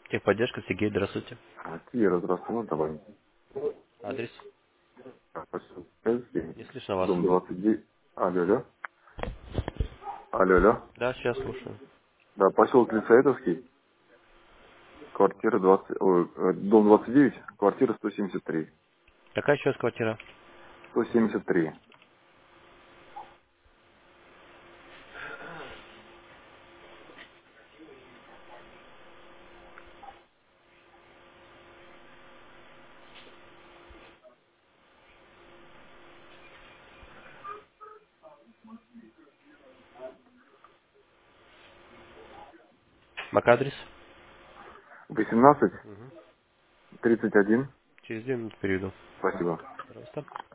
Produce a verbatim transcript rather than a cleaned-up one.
Техподдержка, Сергей, здравствуйте. А, Кира, здравствуй, ну давай. Адрес? А, Поселок Советский, Не слышно вас. дом двадцать девять. Алло, алло. Алло, алло. Да, сейчас слушаю. Да, поселок Лицеетовский, квартира двадцать, ой, э, дом двадцать девять, квартира сто семьдесят три. Какая сейчас квартира? сто семьдесят три. Мак-адрес? восемнадцать Угу. тридцать один. Через две минуты перейду. Спасибо. Пожалуйста.